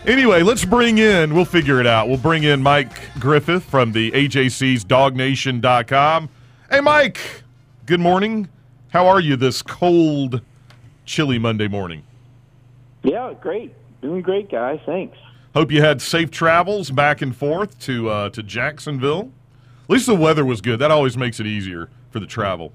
Anyway, we'll figure it out. We'll bring in Mike Griffith from the AJC's DogNation.com. Hey, Mike, good morning. How are you this cold, chilly Monday morning? Yeah, great. Doing great, guys. Thanks. Hope you had safe travels back and forth to Jacksonville. At least the weather was good. That always makes it easier for the travel.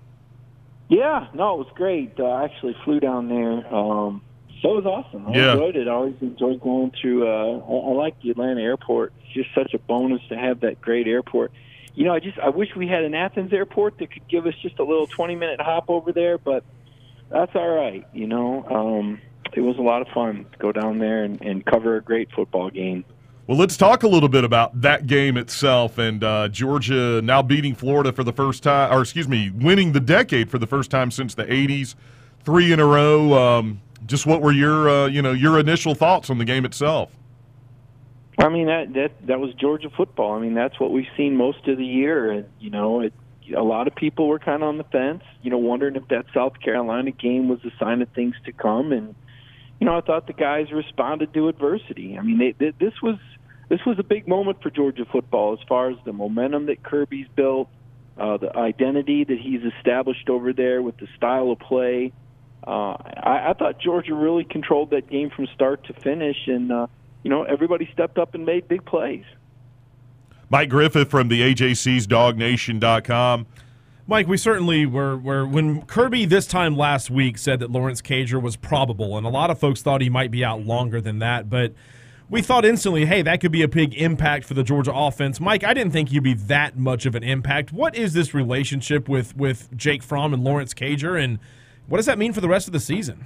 Yeah, no, it was great. I actually flew down there. So it was awesome. I enjoyed it. I always enjoy going through. I like the Atlanta airport. It's just such a bonus to have that great airport. You know, I wish we had an Athens airport that could give us just a little 20-minute hop over there, but that's all right. You know, it was a lot of fun to go down there and cover a great football game. Well, let's talk a little bit about that game itself and Georgia now beating Florida for the first time, winning the decade for the first time since the 80s, 3 in a row. Just what were your initial thoughts on the game itself? I mean, that was Georgia football. I mean, that's what we've seen most of the year. And, you know, a lot of people were kind of on the fence, you know, wondering if that South Carolina game was a sign of things to come. And, you know, I thought the guys responded to adversity. I mean, this was a big moment for Georgia football as far as the momentum that Kirby's built, the identity that he's established over there with the style of play. I thought Georgia really controlled that game from start to finish, and, you know, everybody stepped up and made big plays. Mike Griffith from the AJC's DogNation.com. Mike, we certainly were when Kirby this time last week said that Lawrence Cager was probable, and a lot of folks thought he might be out longer than that, but we thought instantly, hey, that could be a big impact for the Georgia offense. Mike, I didn't think you'd be that much of an impact. What is this relationship with Jake Fromm and Lawrence Cager, and what does that mean for the rest of the season?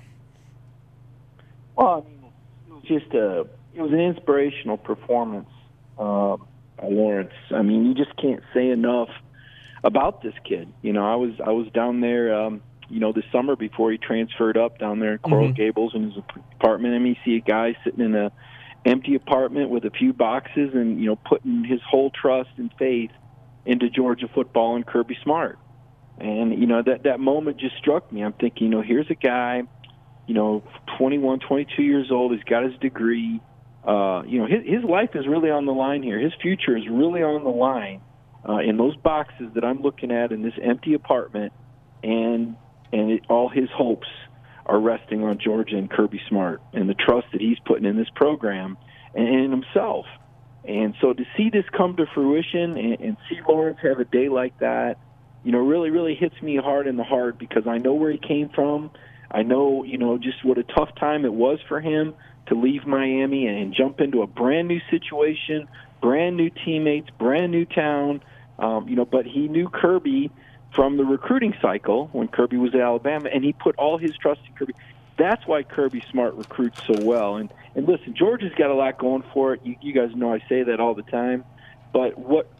Well, I mean, it was an inspirational performance by Lawrence. I mean, you just can't say enough about this kid. You know, I was down there, you know, this summer before he transferred up down there in Coral Gables in his apartment. I mean, you see a guy sitting in a empty apartment with a few boxes and, you know, putting his whole trust and faith into Georgia football and Kirby Smart. And, you know, that moment just struck me. I'm thinking, you know, here's a guy, you know, 21, 22 years old. He's got his degree. You know, his life is really on the line here. His future is really on the line in those boxes that I'm looking at in this empty apartment. And all his hopes are resting on Georgia and Kirby Smart and the trust that he's putting in this program and in himself. And so to see this come to fruition and see Lawrence have a day like that, you know, really, really hits me hard in the heart because I know where he came from. I know, you know, just what a tough time it was for him to leave Miami and jump into a brand-new situation, brand-new teammates, brand-new town. You know, but he knew Kirby from the recruiting cycle when Kirby was at Alabama, and he put all his trust in Kirby. That's why Kirby Smart recruits so well. And listen, Georgia's got a lot going for it. You guys know I say that all the time. But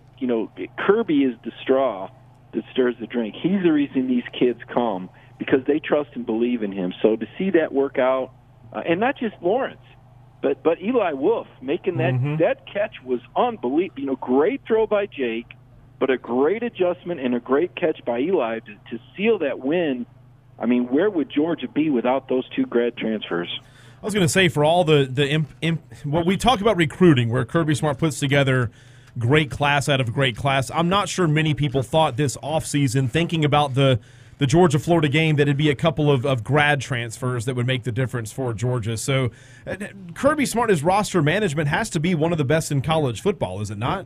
Kirby is the straw that stirs the drink. He's the reason these kids come because they trust and believe in him. So to see that work out, and not just Lawrence, but Eli Wolf making that catch was unbelievable. You know, great throw by Jake, but a great adjustment and a great catch by Eli to seal that win. I mean, where would Georgia be without those two grad transfers? I was going to say, for all what we talk about recruiting, where Kirby Smart puts together great class out of great class, I'm not sure many people thought this offseason, thinking about the Georgia-Florida game, that it'd be a couple of grad transfers that would make the difference for Georgia. So Kirby Smart, his roster management has to be one of the best in college football, is it not?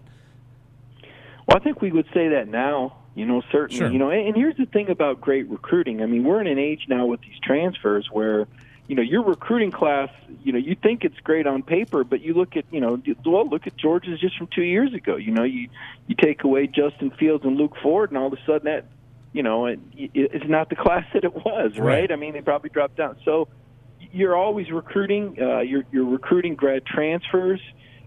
Well, I think we would say that now, you know, certainly. Sure. You know, and here's the thing about great recruiting. I mean, we're in an age now with these transfers where, you know, your recruiting class, you know, you think it's great on paper, but you look at, you know, look at Georgia's just from 2 years ago. You know, you take away Justin Fields and Luke Ford, and all of a sudden that, you know, it's not the class that it was, right? I mean, they probably dropped down. So you're always recruiting. You're recruiting grad transfers.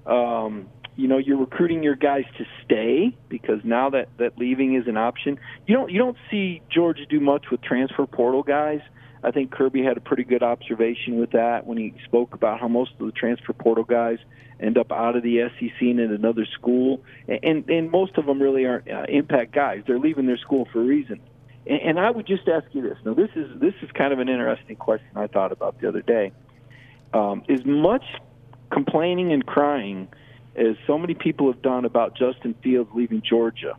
You know, you're recruiting your guys to stay because now that leaving is an option. You don't see Georgia do much with transfer portal guys. I think Kirby had a pretty good observation with that when he spoke about how most of the transfer portal guys end up out of the SEC and in another school, and most of them really aren't impact guys. They're leaving their school for a reason. And I would just ask you this. Now, this is kind of an interesting question I thought about the other day. As much complaining and crying as so many people have done about Justin Fields leaving Georgia,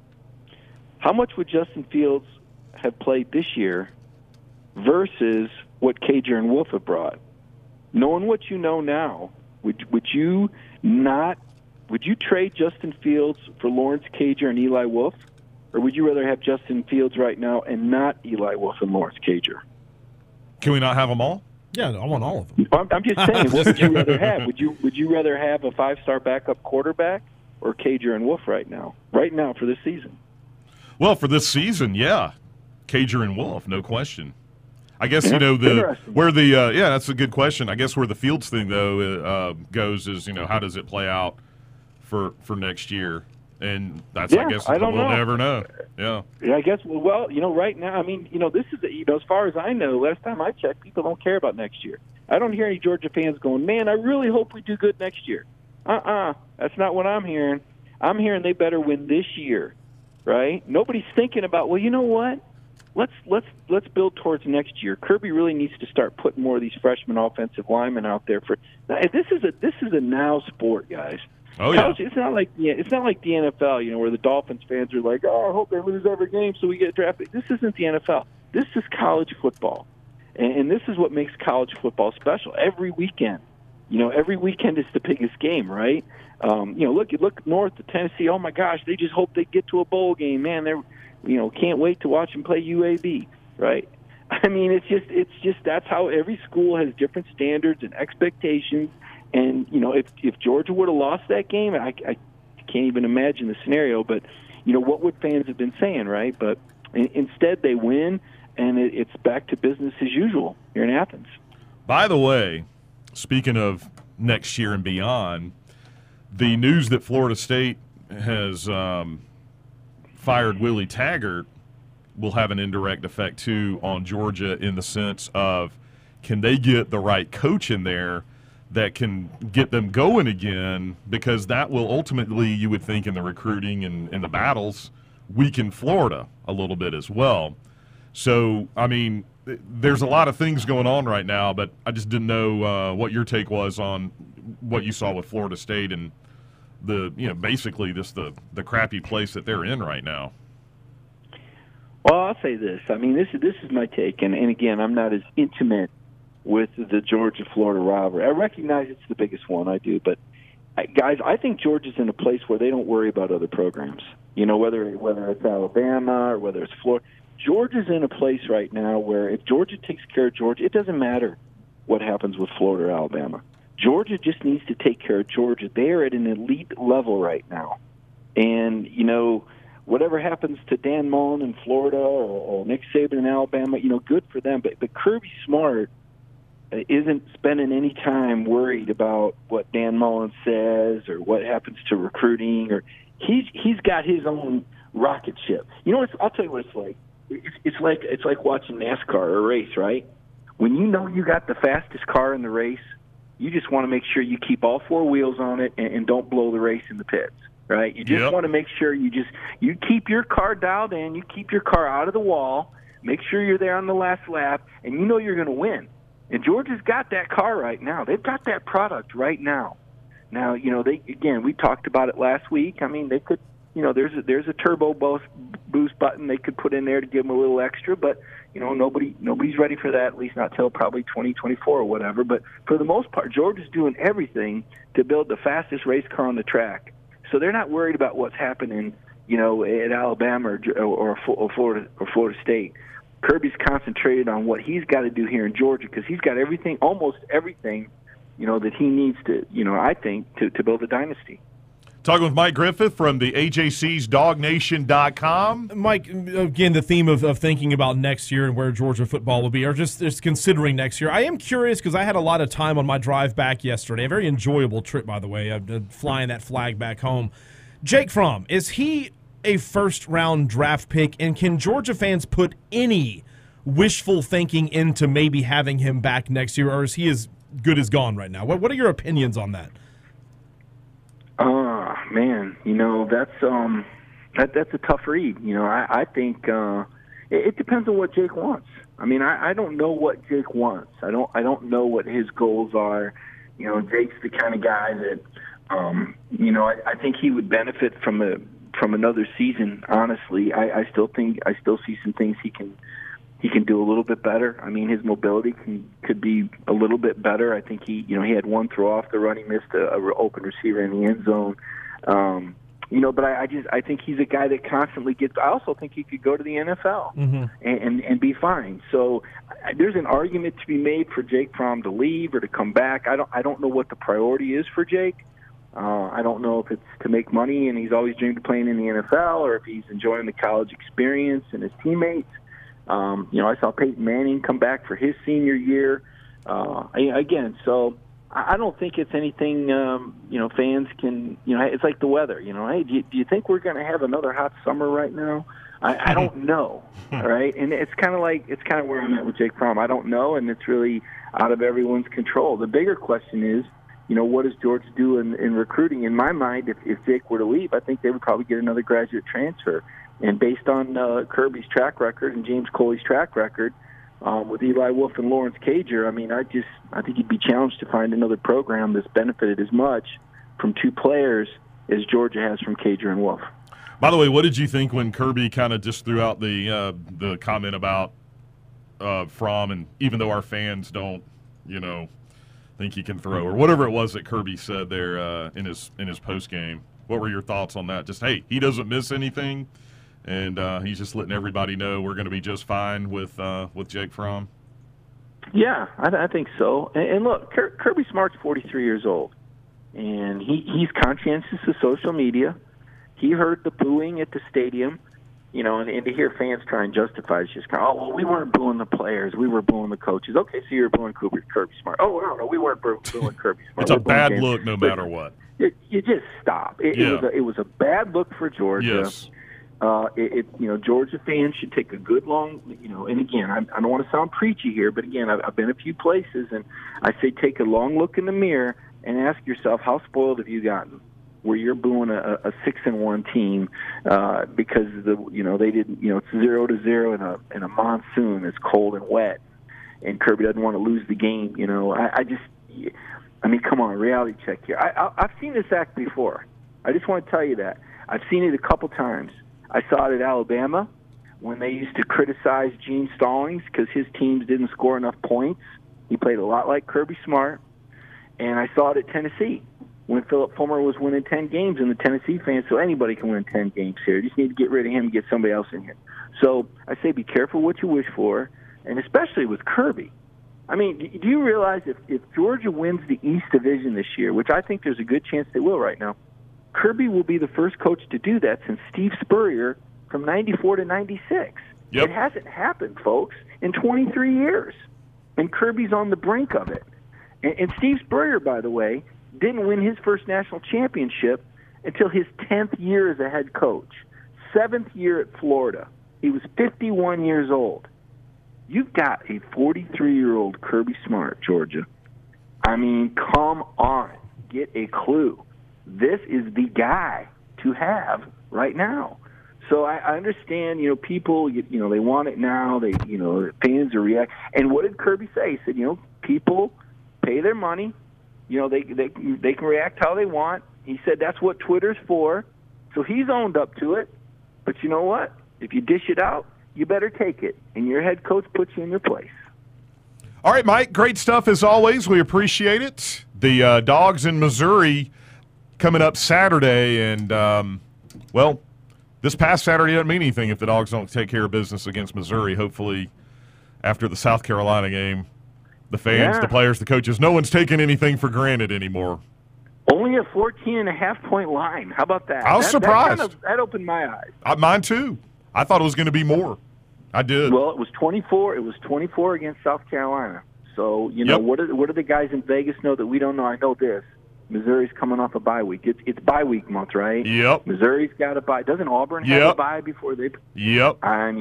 how much would Justin Fields have played this year versus what Cager and Wolf have brought? Knowing what you know now, would you trade Justin Fields for Lawrence Cager and Eli Wolf? Or would you rather have Justin Fields right now and not Eli Wolf and Lawrence Cager? Can we not have them all? Yeah, I want all of them. I'm just saying, what would you rather have? Would you rather have a 5-star backup quarterback or Cager and Wolf right now? Right now for this season? Well, for this season, yeah. Cager and Wolf, no question. I guess, that's a good question. I guess where the Fields thing, though, goes is, how does it play out for next year? And that's, I guess, we'll never know. Yeah. Yeah, I guess, right now, this is, as far as I know, last time I checked, people don't care about next year. I don't hear any Georgia fans going, man, I really hope we do good next year. That's not what I'm hearing. I'm hearing they better win this year, right? Nobody's thinking about, well, you know what? Let's build towards next year. Kirby really needs to start putting more of these freshman offensive linemen out there for. This is a now sport, guys. Oh yeah. It's not like the NFL, where the Dolphins fans are like, oh, I hope they lose every game so we get drafted. This isn't the NFL. This is college football, and this is what makes college football special. Every weekend, every weekend is the biggest game, right? Look north to Tennessee. Oh my gosh, they just hope they get to a bowl game, man. They're can't wait to watch them play UAB, right? It's just that's how every school has different standards and expectations. And, if Georgia would have lost that game, I can't even imagine the scenario, but, what would fans have been saying, right? But instead they win, and it's back to business as usual here in Athens. By the way, speaking of next year and beyond, the news that Florida State has fired Willie Taggart will have an indirect effect, too, on Georgia in the sense of can they get the right coach in there that can get them going again, because that will ultimately, you would think, in the recruiting and in the battles, weaken Florida a little bit as well. So, there's a lot of things going on right now, but I just didn't know what your take was on what you saw with Florida State and basically just the crappy place that they're in right now. Well, I'll say this. This is my take, and again, I'm not as intimate with the Georgia-Florida rivalry. I recognize it's the biggest one, I do, but guys, I think Georgia's in a place where they don't worry about other programs. Whether it's Alabama or whether it's Florida. Georgia's in a place right now where if Georgia takes care of Georgia, it doesn't matter what happens with Florida or Alabama. Georgia just needs to take care of Georgia. They are at an elite level right now. And, whatever happens to Dan Mullen in Florida or Nick Saban in Alabama, good for them. But Kirby Smart isn't spending any time worried about what Dan Mullen says or what happens to recruiting. Or he's got his own rocket ship. I'll tell you what it's like. It's like watching NASCAR or a race, right? When you got the fastest car in the race, you just want to make sure you keep all four wheels on it and don't blow the race in the pits, right? You just want to make sure you keep your car dialed in, you keep your car out of the wall, make sure you're there on the last lap, and you're going to win. And Georgia's got that car right now. They've got that product right now. Now, we talked about it last week. They could, there's a turbo boost button they could put in there to give them a little extra, but nobody's ready for that, at least not till probably 2024 or whatever. But for the most part, Georgia's doing everything to build the fastest race car on the track. So they're not worried about what's happening, at Alabama or Florida State. Kirby's concentrated on what he's got to do here in Georgia because he's got almost everything, that he needs to, I think, to build a dynasty. Talking with Mike Griffith from the AJC's DogNation.com. Mike, again, the theme of thinking about next year and where Georgia football will be, or just considering next year. I am curious because I had a lot of time on my drive back yesterday. A very enjoyable trip, by the way, flying that flag back home. Jake Fromm, is he a first-round draft pick, and can Georgia fans put any wishful thinking into maybe having him back next year, or is he as good as gone right now? What are your opinions on that? Man, that's a tough read. I think it depends on what Jake wants. I don't know what Jake wants. I don't know what his goals are. Jake's the kind of guy that, I think he would benefit from another season. Honestly, I still see some things he can do a little bit better. I mean, his mobility could be a little bit better. I think he had one throw off the run. He missed a open receiver in the end zone. But I think he's a guy that constantly gets. I also think he could go to the NFL and be fine. So there's an argument to be made for Jake Fromm to leave or to come back. I don't know what the priority is for Jake. I don't know if it's to make money and he's always dreamed of playing in the NFL, or if he's enjoying the college experience and his teammates. I saw Peyton Manning come back for his senior year. So I don't think it's anything, fans can, it's like the weather, hey, do you think we're going to have another hot summer right now? I don't know, all right? And it's kind of where I'm at with Jake Fromm. I don't know, and it's really out of everyone's control. The bigger question is, what does Georgia do in recruiting? In my mind, if Jake were to leave, I think they would probably get another graduate transfer. And based on Kirby's track record and James Coley's track record, with Eli Wolf and Lawrence Cager, I think he'd be challenged to find another program that's benefited as much from two players as Georgia has from Cager and Wolf. By the way, what did you think when Kirby kind of just threw out the comment about Fromm, and even though our fans don't, think he can throw, or whatever it was that Kirby said there in his post game? What were your thoughts on that? Just, hey, he doesn't miss anything. And he's just letting everybody know we're going to be just fine with Jake Fromm. Yeah, I think so. And look, Kirby Smart's 43 years old, and he's conscientious of social media. He heard the booing at the stadium, and to hear fans try and justify it's just kind of, we weren't booing the players, we were booing the coaches. Okay, so you were booing Kirby Smart. Oh, no, we weren't booing Kirby Smart. It's a bad look no matter what. You just stop. It was a bad look for Georgia. Yes. Georgia fans should take a good long, and again, I don't want to sound preachy here, but again, I've been a few places, and I say take a long look in the mirror and ask yourself, how spoiled have you gotten? Where you're booing a 6-1 team because they didn't, it's 0-0 in a monsoon, it's cold and wet, and Kirby doesn't want to lose the game. Come on, reality check here. I've seen this act before. I just want to tell you that I've seen it a couple times. I saw it at Alabama when they used to criticize Gene Stallings because his teams didn't score enough points. He played a lot like Kirby Smart. And I saw it at Tennessee when Philip Fulmer was winning 10 games, and the Tennessee fans, so anybody can win 10 games here. You just need to get rid of him and get somebody else in here. So I say be careful what you wish for, and especially with Kirby. Do you realize if Georgia wins the East Division this year, which I think there's a good chance they will right now, Kirby will be the first coach to do that since Steve Spurrier from 94 to 96. Yep. It hasn't happened, folks, in 23 years. And Kirby's on the brink of it. And Steve Spurrier, by the way, didn't win his first national championship until his 10th year as a head coach. 7th year at Florida. He was 51 years old. You've got a 43-year-old Kirby Smart, Georgia. Come on. Get a clue. This is the guy to have right now. So I understand, people, they want it now. They, fans are reacting. And what did Kirby say? He said, people pay their money. They can react how they want. He said that's what Twitter's for. So he's owned up to it. But you know what? If you dish it out, you better take it. And your head coach puts you in your place. All right, Mike, great stuff as always. We appreciate it. The Dogs in Missouri coming up Saturday, and, this past Saturday doesn't mean anything if the Dogs don't take care of business against Missouri. Hopefully, after the South Carolina game, the fans, the players, the coaches, no one's taking anything for granted anymore. Only a 14.5-point line. How about that? I was surprised. That opened my eyes. Mine, too. I thought it was going to be more. I did. Well, it was 24. It was 24 against South Carolina. So, what do the guys in Vegas know that we don't know? I know this. Missouri's coming off a bye week. It's bye week month, right? Yep. Missouri's got a bye. Doesn't Auburn have a bye before they? Yep.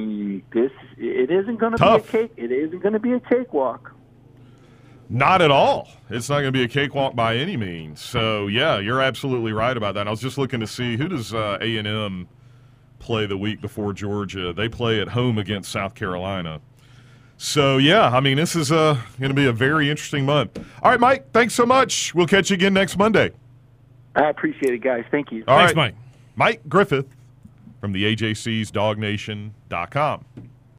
It isn't going to be a cake. It isn't going to be a cakewalk. Not at all. It's not going to be a cakewalk by any means. So, yeah, you're absolutely right about that. And I was just looking to see who does A&M play the week before Georgia. They play at home against South Carolina. So, yeah, I mean, this is going to be a very interesting month. All right, Mike, thanks so much. We'll catch you again next Monday. I appreciate it, guys. Thank you. All Thanks, right. Mike. Mike Griffith from the AJC's DogNation.com.